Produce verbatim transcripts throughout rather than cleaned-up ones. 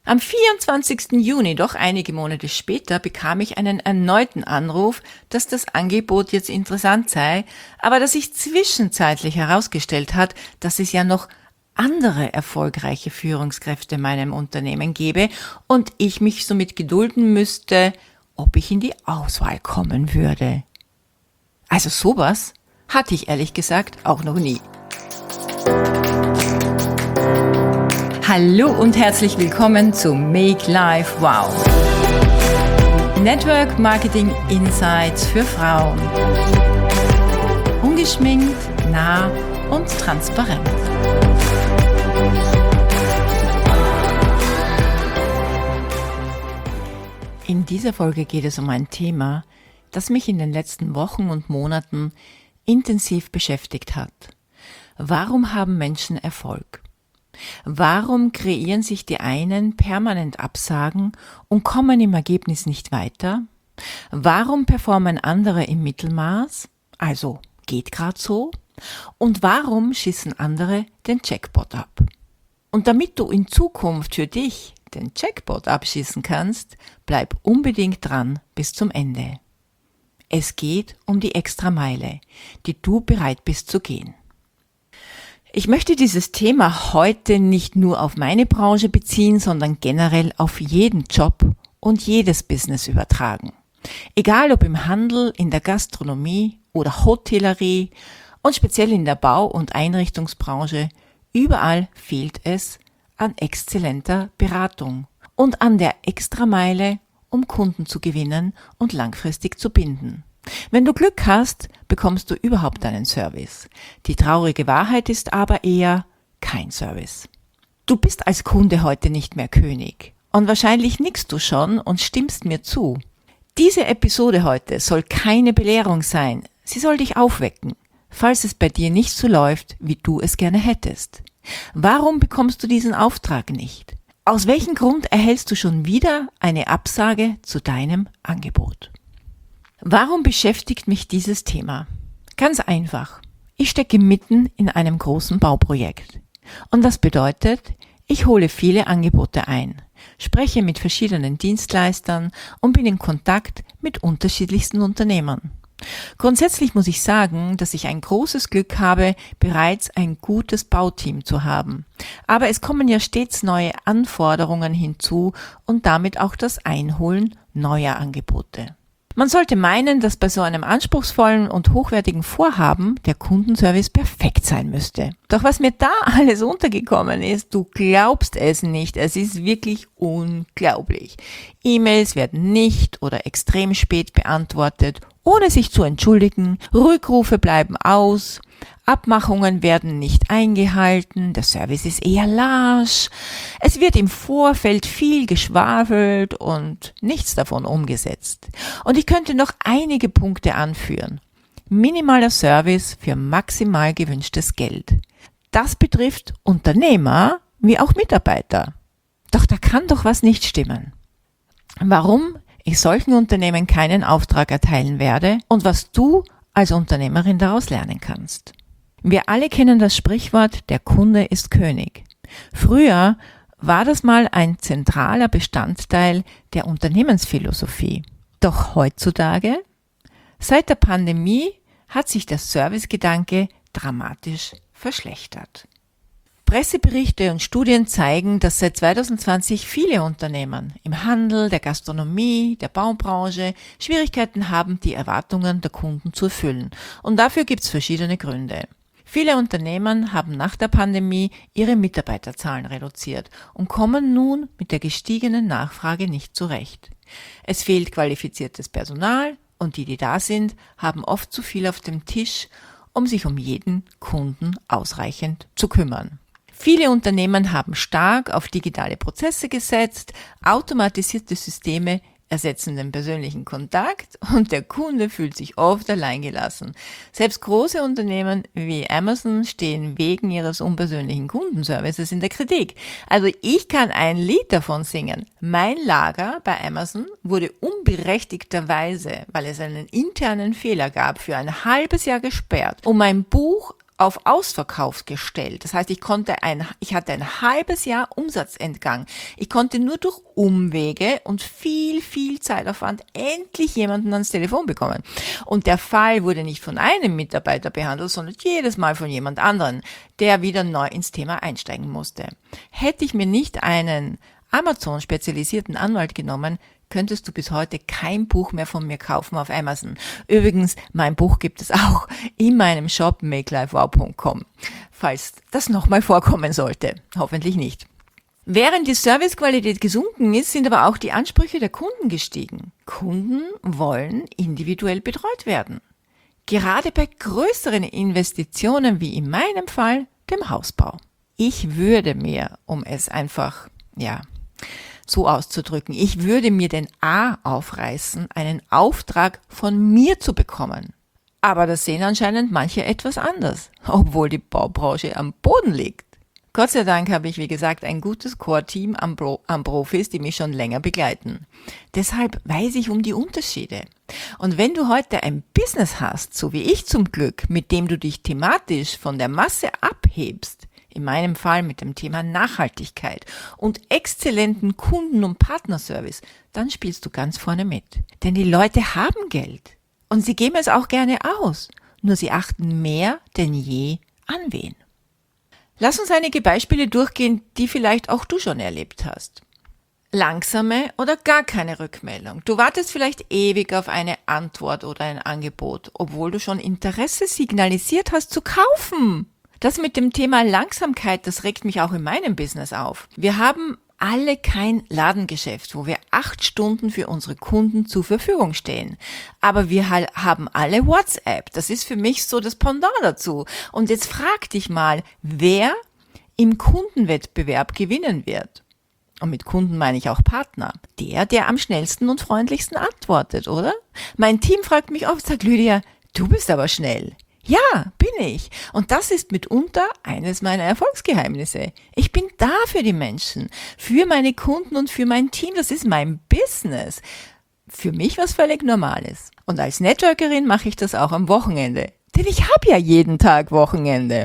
Am vierundzwanzigsten Juni, doch einige Monate später, bekam ich einen erneuten Anruf, dass das Angebot jetzt interessant sei, aber dass sich zwischenzeitlich herausgestellt hat, dass es ja noch andere erfolgreiche Führungskräfte in meinem Unternehmen gebe und ich mich somit gedulden müsste, ob ich in die Auswahl kommen würde. Also sowas hatte ich ehrlich gesagt auch noch nie. Hallo und herzlich willkommen zu Make Life Wow. Network Marketing Insights für Frauen. Ungeschminkt, nah und transparent. In dieser Folge geht es um ein Thema, das mich in den letzten Wochen und Monaten intensiv beschäftigt hat. Warum haben Menschen Erfolg? Warum kreieren sich die einen permanent Absagen und kommen im Ergebnis nicht weiter? Warum performen andere im Mittelmaß? Also geht grad so? Und warum schießen andere den Jackpot ab? Und damit du in Zukunft für dich den Jackpot abschießen kannst, bleib unbedingt dran bis zum Ende. Es geht um die Extrameile, die du bereit bist zu gehen. Ich möchte dieses Thema heute nicht nur auf meine Branche beziehen, sondern generell auf jeden Job und jedes Business übertragen. Egal ob im Handel, in der Gastronomie oder Hotellerie und speziell in der Bau- und Einrichtungsbranche, überall fehlt es an exzellenter Beratung und an der Extrameile, um Kunden zu gewinnen und langfristig zu binden. Wenn du Glück hast, bekommst du überhaupt einen Service. Die traurige Wahrheit ist aber eher kein Service. Du bist als Kunde heute nicht mehr König und wahrscheinlich nickst du schon und stimmst mir zu. Diese Episode heute soll keine Belehrung sein, sie soll dich aufwecken, falls es bei dir nicht so läuft, wie du es gerne hättest. Warum bekommst du diesen Auftrag nicht? Aus welchem Grund erhältst du schon wieder eine Absage zu deinem Angebot? Warum beschäftigt mich dieses Thema? Ganz einfach. Ich stecke mitten in einem großen Bauprojekt. Und das bedeutet, ich hole viele Angebote ein, spreche mit verschiedenen Dienstleistern und bin in Kontakt mit unterschiedlichsten Unternehmern. Grundsätzlich muss ich sagen, dass ich ein großes Glück habe, bereits ein gutes Bauteam zu haben. Aber es kommen ja stets neue Anforderungen hinzu und damit auch das Einholen neuer Angebote. Man sollte meinen, dass bei so einem anspruchsvollen und hochwertigen Vorhaben der Kundenservice perfekt sein müsste. Doch was mir da alles untergekommen ist, du glaubst es nicht, es ist wirklich unglaublich. E-Mails werden nicht oder extrem spät beantwortet, ohne sich zu entschuldigen, Rückrufe bleiben aus, Abmachungen werden nicht eingehalten, der Service ist eher lasch, es wird im Vorfeld viel geschwafelt und nichts davon umgesetzt. Und ich könnte noch einige Punkte anführen. Minimaler Service für maximal gewünschtes Geld. Das betrifft Unternehmer wie auch Mitarbeiter. Doch da kann doch was nicht stimmen. Warum ich solchen Unternehmen keinen Auftrag erteilen werde und was du als Unternehmerin daraus lernen kannst. Wir alle kennen das Sprichwort, der Kunde ist König. Früher war das mal ein zentraler Bestandteil der Unternehmensphilosophie. Doch heutzutage, seit der Pandemie, hat sich der Servicegedanke dramatisch verschlechtert. Presseberichte und Studien zeigen, dass seit zweitausendzwanzig viele Unternehmen im Handel, der Gastronomie, der Baubranche Schwierigkeiten haben, die Erwartungen der Kunden zu erfüllen. Und dafür gibt es verschiedene Gründe. Viele Unternehmen haben nach der Pandemie ihre Mitarbeiterzahlen reduziert und kommen nun mit der gestiegenen Nachfrage nicht zurecht. Es fehlt qualifiziertes Personal und die, die da sind, haben oft zu viel auf dem Tisch, um sich um jeden Kunden ausreichend zu kümmern. Viele Unternehmen haben stark auf digitale Prozesse gesetzt, automatisierte Systeme ersetzen den persönlichen Kontakt und der Kunde fühlt sich oft alleingelassen. Selbst große Unternehmen wie Amazon stehen wegen ihres unpersönlichen Kundenservices in der Kritik. Also ich kann ein Lied davon singen. Mein Lager bei Amazon wurde unberechtigterweise, weil es einen internen Fehler gab, für ein halbes Jahr gesperrt. Und mein Buch auf Ausverkauf gestellt. Das heißt, ich konnte ein, ich hatte ein halbes Jahr Umsatzentgang. Ich konnte nur durch Umwege und viel, viel Zeitaufwand endlich jemanden ans Telefon bekommen. Und der Fall wurde nicht von einem Mitarbeiter behandelt, sondern jedes Mal von jemand anderen, der wieder neu ins Thema einsteigen musste. Hätte ich mir nicht einen Amazon-spezialisierten Anwalt genommen, könntest du bis heute kein Buch mehr von mir kaufen auf Amazon. Übrigens, mein Buch gibt es auch in meinem Shop make life wow punkt com, falls das nochmal vorkommen sollte. Hoffentlich nicht. Während die Servicequalität gesunken ist, sind aber auch die Ansprüche der Kunden gestiegen. Kunden wollen individuell betreut werden. Gerade bei größeren Investitionen wie in meinem Fall, dem Hausbau. Ich würde mir, um es einfach, ja, so auszudrücken, ich würde mir den A aufreißen, einen Auftrag von mir zu bekommen. Aber das sehen anscheinend manche etwas anders, obwohl die Baubranche am Boden liegt. Gott sei Dank habe ich, wie gesagt, ein gutes Core-Team an, Pro- an Profis, die mich schon länger begleiten. Deshalb weiß ich um die Unterschiede. Und wenn du heute ein Business hast, so wie ich zum Glück, mit dem du dich thematisch von der Masse abhebst, in meinem Fall mit dem Thema Nachhaltigkeit und exzellenten Kunden- und Partnerservice, dann spielst du ganz vorne mit. Denn die Leute haben Geld und sie geben es auch gerne aus, nur sie achten mehr denn je an wen. Lass uns einige Beispiele durchgehen, die vielleicht auch du schon erlebt hast. Langsame oder gar keine Rückmeldung. Du wartest vielleicht ewig auf eine Antwort oder ein Angebot, obwohl du schon Interesse signalisiert hast zu kaufen. Das mit dem Thema Langsamkeit, das regt mich auch in meinem Business auf. Wir haben alle kein Ladengeschäft, wo wir acht Stunden für unsere Kunden zur Verfügung stehen. Aber wir haben alle WhatsApp. Das ist für mich so das Pendant dazu. Und jetzt frag dich mal, wer im Kundenwettbewerb gewinnen wird. Und mit Kunden meine ich auch Partner. Der, der am schnellsten und freundlichsten antwortet, oder? Mein Team fragt mich oft, sagt Lydia, du bist aber schnell. Ja, bin ich. Und das ist mitunter eines meiner Erfolgsgeheimnisse. Ich bin da für die Menschen, für meine Kunden und für mein Team. Das ist mein Business. Für mich was völlig Normales. Und als Networkerin mache ich das auch am Wochenende. Denn ich habe ja jeden Tag Wochenende.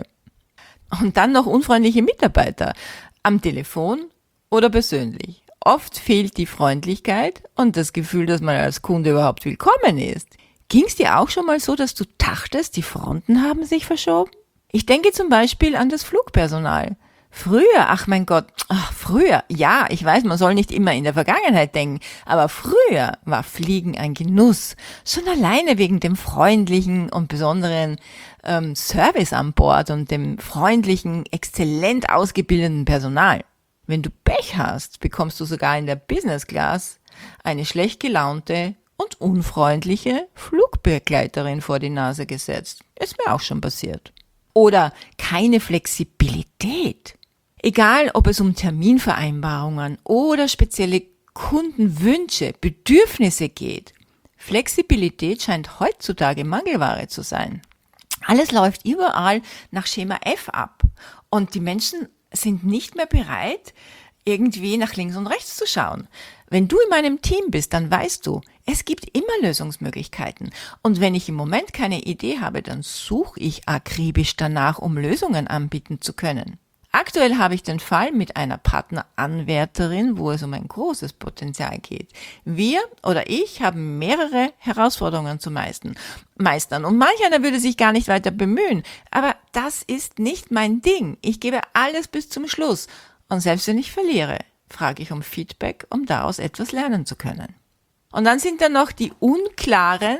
Und dann noch unfreundliche Mitarbeiter. Am Telefon oder persönlich. Oft fehlt die Freundlichkeit und das Gefühl, dass man als Kunde überhaupt willkommen ist. Ging's dir auch schon mal so, dass du dachtest, die Fronten haben sich verschoben? Ich denke zum Beispiel an das Flugpersonal. Früher, ach mein Gott, ach, früher, ja, ich weiß, man soll nicht immer in der Vergangenheit denken, aber früher war Fliegen ein Genuss. Schon alleine wegen dem freundlichen und besonderen ähm, Service an Bord und dem freundlichen, exzellent ausgebildeten Personal. Wenn du Pech hast, bekommst du sogar in der Business Class eine schlecht gelaunte und unfreundliche Flugbegleiterin vor die Nase gesetzt. Ist mir auch schon passiert. Oder keine Flexibilität. Egal, ob es um Terminvereinbarungen oder spezielle Kundenwünsche, Bedürfnisse geht. Flexibilität scheint heutzutage Mangelware zu sein. Alles läuft überall nach Schema F ab. Und die Menschen sind nicht mehr bereit, irgendwie nach links und rechts zu schauen. Wenn du in meinem Team bist, dann weißt du, es gibt immer Lösungsmöglichkeiten. Und wenn ich im Moment keine Idee habe, dann suche ich akribisch danach, um Lösungen anbieten zu können. Aktuell habe ich den Fall mit einer Partneranwärterin, wo es um ein großes Potenzial geht. Wir oder ich haben mehrere Herausforderungen zu meistern. meistern. Und manch einer würde sich gar nicht weiter bemühen. Aber das ist nicht mein Ding. Ich gebe alles bis zum Schluss. Und selbst wenn ich verliere, frage ich um Feedback, um daraus etwas lernen zu können. Und dann sind da noch die unklaren,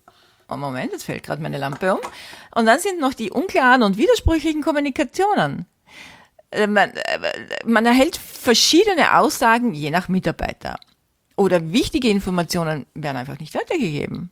oh Moment, jetzt fällt gerade meine Lampe um, und dann sind noch die unklaren und widersprüchlichen Kommunikationen. Man, man erhält verschiedene Aussagen je nach Mitarbeiter. Oder wichtige Informationen werden einfach nicht weitergegeben.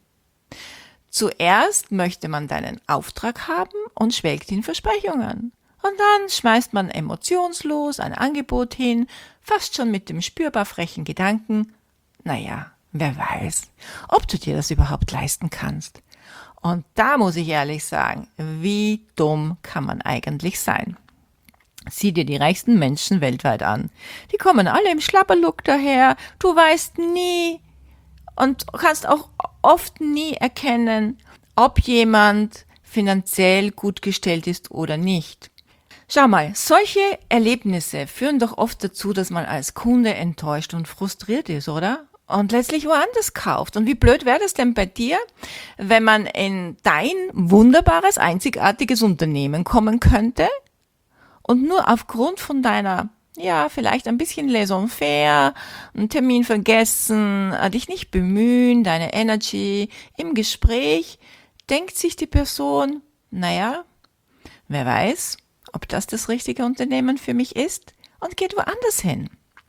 Zuerst möchte man deinen Auftrag haben und schwelgt in Versprechungen. Und dann schmeißt man emotionslos ein Angebot hin, fast schon mit dem spürbar frechen Gedanken, naja, wer weiß, ob du dir das überhaupt leisten kannst. Und da muss ich ehrlich sagen, wie dumm kann man eigentlich sein? Sieh dir die reichsten Menschen weltweit an. Die kommen alle im Schlapperlook daher, du weißt nie und kannst auch oft nie erkennen, ob jemand finanziell gut gestellt ist oder nicht. Schau mal, solche Erlebnisse führen doch oft dazu, dass man als Kunde enttäuscht und frustriert ist, oder? Und letztlich woanders kauft. Und wie blöd wäre das denn bei dir, wenn man in dein wunderbares, einzigartiges Unternehmen kommen könnte und nur aufgrund von deiner, ja, vielleicht ein bisschen laissez-faire, einen Termin vergessen, dich nicht bemühen, deine Energy im Gespräch, denkt sich die Person, naja, wer weiß, ob das das richtige Unternehmen für mich ist, und geht woanders hin.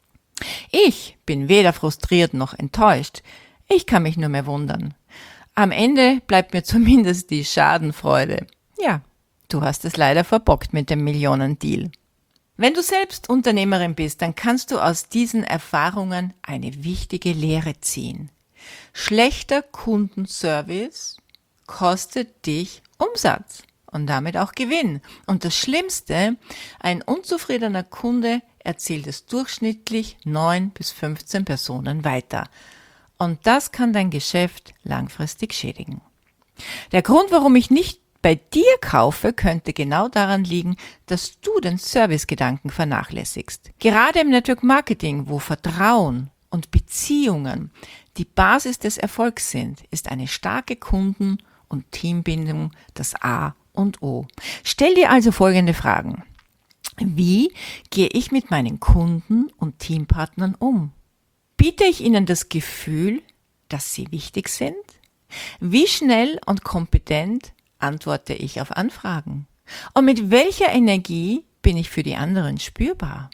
Ich bin weder frustriert noch enttäuscht. Ich kann mich nur mehr wundern. Am Ende bleibt mir zumindest die Schadenfreude. Ja, du hast es leider verbockt mit dem Millionendeal. Wenn du selbst Unternehmerin bist, dann kannst du aus diesen Erfahrungen eine wichtige Lehre ziehen. Schlechter Kundenservice kostet dich Umsatz und damit auch Gewinn. Und das Schlimmste, ein unzufriedener Kunde erzählt es durchschnittlich neun bis fünfzehn Personen weiter. Und das kann dein Geschäft langfristig schädigen. Der Grund, warum ich nicht bei dir kaufe, könnte genau daran liegen, dass du den Servicegedanken vernachlässigst. Gerade im Network Marketing, wo Vertrauen und Beziehungen die Basis des Erfolgs sind, ist eine starke Kunden- und Teambindung das A und O. Stell dir also folgende Fragen. Wie gehe ich mit meinen Kunden und Teampartnern um? Biete ich ihnen das Gefühl, dass sie wichtig sind? Wie schnell und kompetent antworte ich auf Anfragen? Und mit welcher Energie bin ich für die anderen spürbar?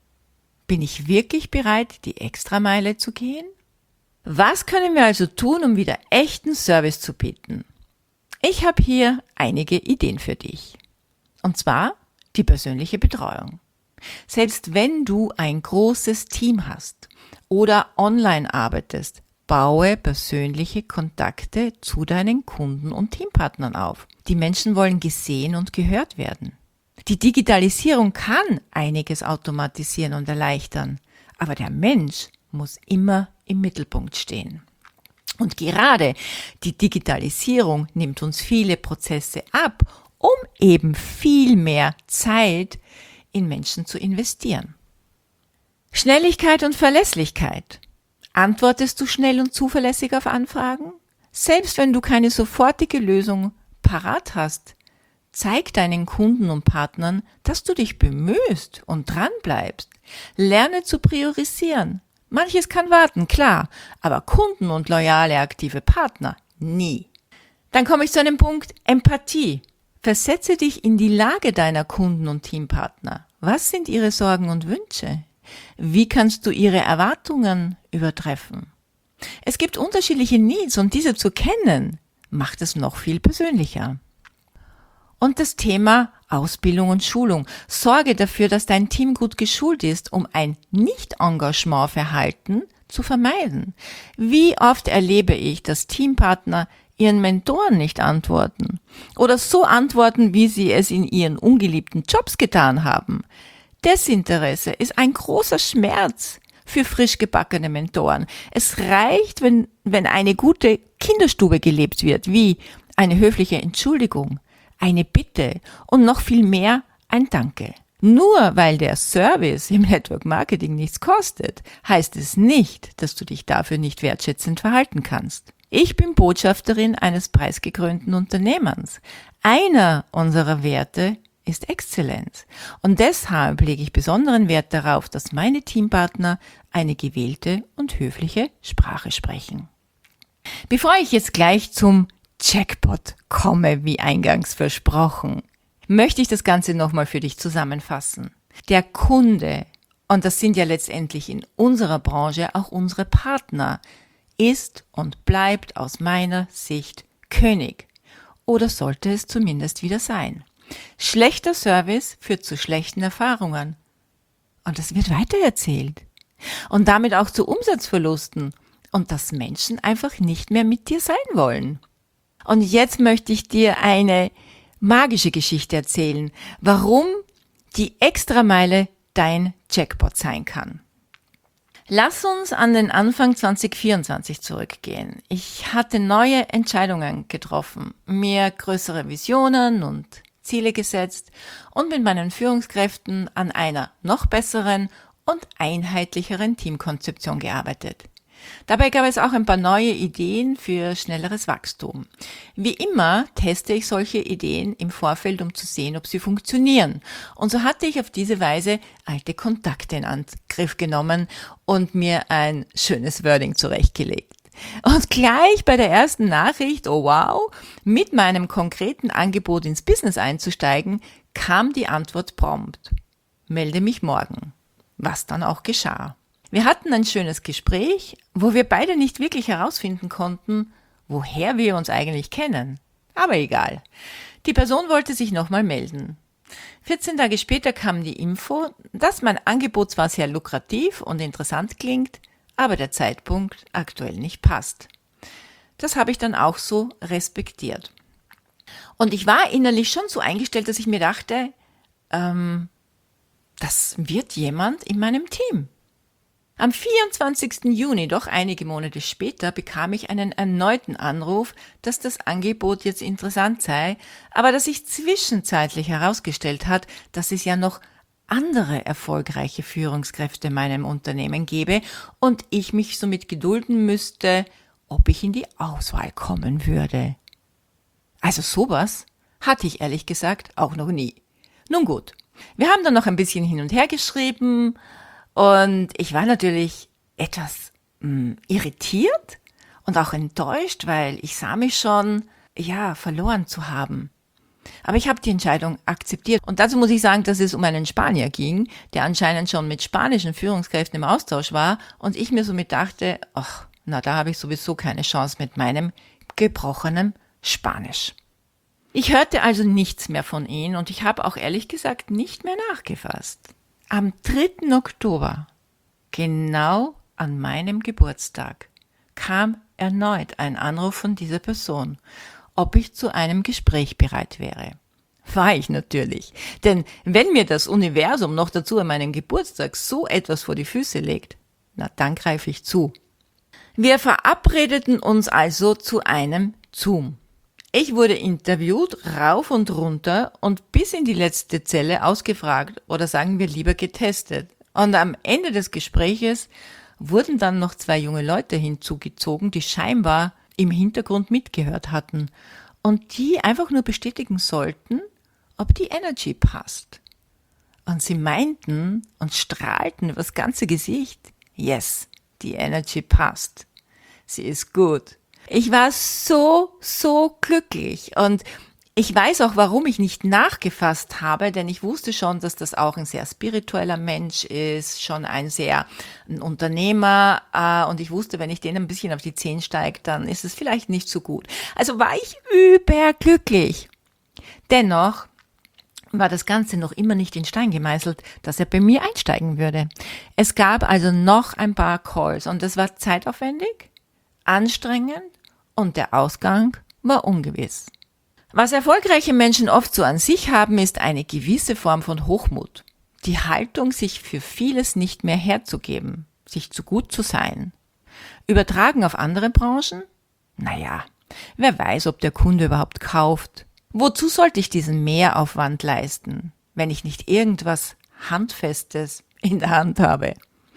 Bin ich wirklich bereit, die Extrameile zu gehen? Was können wir also tun, um wieder echten Service zu bieten? Ich habe hier einige Ideen für dich. Und zwar die persönliche Betreuung. Selbst wenn du ein großes Team hast oder online arbeitest, baue persönliche Kontakte zu deinen Kunden und Teampartnern auf. Die Menschen wollen gesehen und gehört werden. Die Digitalisierung kann einiges automatisieren und erleichtern, aber der Mensch muss immer im Mittelpunkt stehen. Und gerade die Digitalisierung nimmt uns viele Prozesse ab, um eben viel mehr Zeit in Menschen zu investieren. Schnelligkeit und Verlässlichkeit. Antwortest du schnell und zuverlässig auf Anfragen? Selbst wenn du keine sofortige Lösung parat hast, zeig deinen Kunden und Partnern, dass du dich bemühst und dran bleibst. Lerne zu priorisieren. Manches kann warten, klar, aber Kunden und loyale, aktive Partner nie. Dann komme ich zu einem Punkt, Empathie. Versetze dich in die Lage deiner Kunden und Teampartner. Was sind ihre Sorgen und Wünsche? Wie kannst du ihre Erwartungen übertreffen? Es gibt unterschiedliche Needs und diese zu kennen, macht es noch viel persönlicher. Und das Thema Ausbildung und Schulung. Sorge dafür, dass dein Team gut geschult ist, um ein Nicht-Engagement-Verhalten zu vermeiden. Wie oft erlebe ich, dass Teampartner ihren Mentoren nicht antworten oder so antworten, wie sie es in ihren ungeliebten Jobs getan haben. Desinteresse ist ein großer Schmerz für frisch gebackene Mentoren. Es reicht, wenn, wenn eine gute Kinderstube gelebt wird, wie eine höfliche Entschuldigung, eine Bitte und noch viel mehr ein Danke. Nur weil der Service im Network Marketing nichts kostet, heißt es nicht, dass du dich dafür nicht wertschätzend verhalten kannst. Ich bin Botschafterin eines preisgekrönten Unternehmens. Einer unserer Werte ist Exzellenz. Und deshalb lege ich besonderen Wert darauf, dass meine Teampartner eine gewählte und höfliche Sprache sprechen. Bevor ich jetzt gleich zum Jackpot komme, wie eingangs versprochen, möchte ich das Ganze nochmal für dich zusammenfassen. Der Kunde, und das sind ja letztendlich in unserer Branche auch unsere Partner, ist und bleibt aus meiner Sicht König. Oder sollte es zumindest wieder sein. Schlechter Service führt zu schlechten Erfahrungen. Und das wird weitererzählt. Und damit auch zu Umsatzverlusten. Und dass Menschen einfach nicht mehr mit dir sein wollen. Und jetzt möchte ich dir eine magische Geschichte erzählen, warum die Extrameile dein Jackpot sein kann. Lass uns an den Anfang zwanzig vierundzwanzig zurückgehen. Ich hatte neue Entscheidungen getroffen, mir größere Visionen und Ziele gesetzt und mit meinen Führungskräften an einer noch besseren und einheitlicheren Teamkonzeption gearbeitet. Dabei gab es auch ein paar neue Ideen für schnelleres Wachstum. Wie immer teste ich solche Ideen im Vorfeld, um zu sehen, ob sie funktionieren. Und so hatte ich auf diese Weise alte Kontakte in Angriff genommen und mir ein schönes Wording zurechtgelegt. Und gleich bei der ersten Nachricht, oh wow, mit meinem konkreten Angebot ins Business einzusteigen, kam die Antwort prompt. Melde mich morgen. Was dann auch geschah. Wir hatten ein schönes Gespräch, wo wir beide nicht wirklich herausfinden konnten, woher wir uns eigentlich kennen. Aber egal. Die Person wollte sich nochmal melden. vierzehn Tage später kam die Info, dass mein Angebot zwar sehr lukrativ und interessant klingt, aber der Zeitpunkt aktuell nicht passt. Das habe ich dann auch so respektiert. Und ich war innerlich schon so eingestellt, dass ich mir dachte, ähm, das wird jemand in meinem Team. Am vierundzwanzigsten Juni, doch einige Monate später, bekam ich einen erneuten Anruf, dass das Angebot jetzt interessant sei, aber dass sich zwischenzeitlich herausgestellt hat, dass es ja noch andere erfolgreiche Führungskräfte in meinem Unternehmen gebe und ich mich somit gedulden müsste, ob ich in die Auswahl kommen würde. Also sowas hatte ich ehrlich gesagt auch noch nie. Nun gut, wir haben dann noch ein bisschen hin und her geschrieben, und ich war natürlich etwas mh, irritiert und auch enttäuscht, weil ich sah mich schon, ja, verloren zu haben. Aber ich habe die Entscheidung akzeptiert. Und dazu muss ich sagen, dass es um einen Spanier ging, der anscheinend schon mit spanischen Führungskräften im Austausch war und ich mir somit dachte, ach, na, da habe ich sowieso keine Chance mit meinem gebrochenen Spanisch. Ich hörte also nichts mehr von ihm und ich habe auch ehrlich gesagt nicht mehr nachgefasst. Am dritten Oktober, genau an meinem Geburtstag, kam erneut ein Anruf von dieser Person, ob ich zu einem Gespräch bereit wäre. War ich natürlich, denn wenn mir das Universum noch dazu an meinem Geburtstag so etwas vor die Füße legt, na dann greife ich zu. Wir verabredeten uns also zu einem Zoom. Ich wurde interviewt, rauf und runter und bis in die letzte Zelle ausgefragt oder sagen wir lieber getestet. Und am Ende des Gespräches wurden dann noch zwei junge Leute hinzugezogen, die scheinbar im Hintergrund mitgehört hatten und die einfach nur bestätigen sollten, ob die Energy passt. Und sie meinten und strahlten über das ganze Gesicht, yes, die Energy passt. Sie ist gut. Ich war so, so glücklich und ich weiß auch, warum ich nicht nachgefasst habe, denn ich wusste schon, dass das auch ein sehr spiritueller Mensch ist, schon ein sehr ein Unternehmer äh, und ich wusste, wenn ich den ein bisschen auf die Zehen steige, dann ist es vielleicht nicht so gut. Also war ich überglücklich. Dennoch war das Ganze noch immer nicht in Stein gemeißelt, dass er bei mir einsteigen würde. Es gab also noch ein paar Calls und das war zeitaufwendig, anstrengend und der Ausgang war ungewiss. Was erfolgreiche Menschen oft so an sich haben, ist eine gewisse Form von Hochmut. Die Haltung, sich für vieles nicht mehr herzugeben, sich zu gut zu sein. Übertragen auf andere Branchen? Naja, wer weiß, ob der Kunde überhaupt kauft. Wozu sollte ich diesen Mehraufwand leisten, wenn ich nicht irgendwas Handfestes in der Hand habe?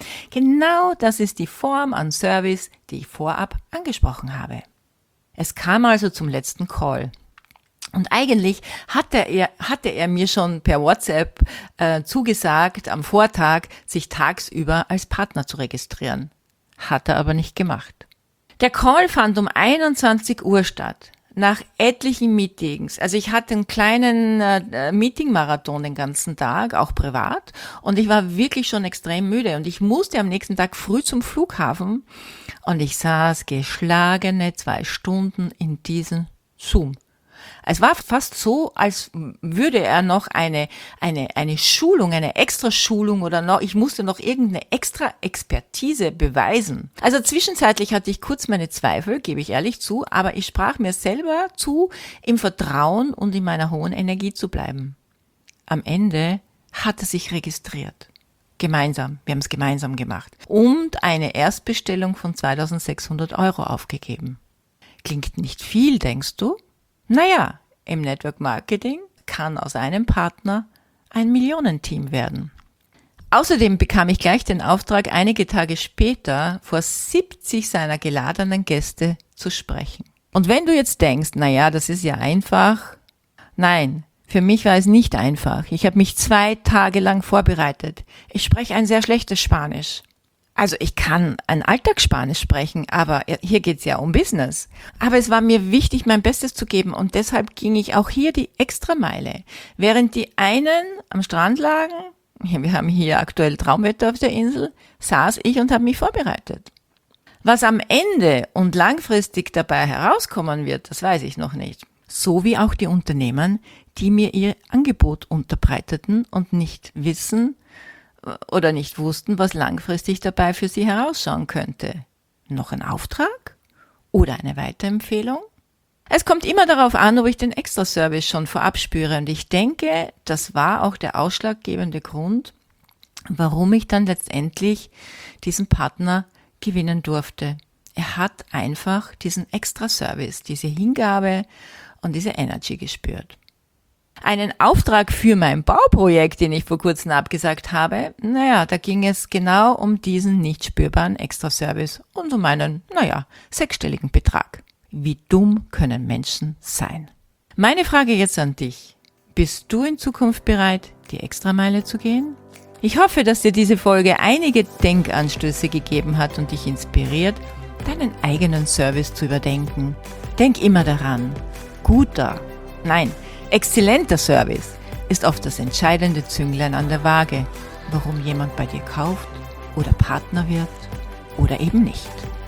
Genau das ist die Form an Service, die ich vorab angesprochen habe. Es kam also zum letzten Call. Und eigentlich hatte er, hatte er mir schon per WhatsApp äh, zugesagt, am Vortag sich tagsüber als Partner zu registrieren. Hat er aber nicht gemacht. Der Call fand um einundzwanzig Uhr statt. Nach etlichen Meetings, also ich hatte einen kleinen äh, Meeting-Marathon den ganzen Tag, auch privat, und ich war wirklich schon extrem müde und ich musste am nächsten Tag früh zum Flughafen und ich saß geschlagene zwei Stunden in diesem Zoom. Es war fast so, als würde er noch eine, eine, eine Schulung, eine Extraschulung oder noch, ich musste noch irgendeine extra Expertise beweisen. Also zwischenzeitlich hatte ich kurz meine Zweifel, gebe ich ehrlich zu, aber ich sprach mir selber zu, im Vertrauen und in meiner hohen Energie zu bleiben. Am Ende hat er sich registriert. Gemeinsam, wir haben es gemeinsam gemacht. Und eine Erstbestellung von zweitausendsechshundert Euro aufgegeben. Klingt nicht viel, denkst du? Naja, im Network Marketing kann aus einem Partner ein Millionenteam werden. Außerdem bekam ich gleich den Auftrag, einige Tage später vor siebzig seiner geladenen Gäste zu sprechen. Und wenn du jetzt denkst, naja, das ist ja einfach. Nein, für mich war es nicht einfach. Ich habe mich zwei Tage lang vorbereitet. Ich spreche ein sehr schlechtes Spanisch. Also ich kann ein Alltagsspanisch sprechen, aber hier geht's ja um Business. Aber es war mir wichtig, mein Bestes zu geben und deshalb ging ich auch hier die Extrameile. Während die einen am Strand lagen, wir haben hier aktuell Traumwetter auf der Insel, saß ich und habe mich vorbereitet. Was am Ende und langfristig dabei herauskommen wird, das weiß ich noch nicht. So wie auch die Unternehmen, die mir ihr Angebot unterbreiteten und nicht wissen oder nicht wussten, was langfristig dabei für sie herausschauen könnte. Noch ein Auftrag? Oder eine Weiterempfehlung? Es kommt immer darauf an, ob ich den Extraservice schon vorab spüre und ich denke, das war auch der ausschlaggebende Grund, warum ich dann letztendlich diesen Partner gewinnen durfte. Er hat einfach diesen Extraservice, diese Hingabe und diese Energy gespürt. Einen Auftrag für mein Bauprojekt, den ich vor kurzem abgesagt habe, naja, da ging es genau um diesen nicht spürbaren Extraservice und um einen, naja, sechsstelligen Betrag. Wie dumm können Menschen sein? Meine Frage jetzt an dich. Bist du in Zukunft bereit, die Extrameile zu gehen? Ich hoffe, dass dir diese Folge einige Denkanstöße gegeben hat und dich inspiriert, deinen eigenen Service zu überdenken. Denk immer daran, guter, nein, exzellenter Service ist oft das entscheidende Zünglein an der Waage, warum jemand bei dir kauft oder Partner wird oder eben nicht.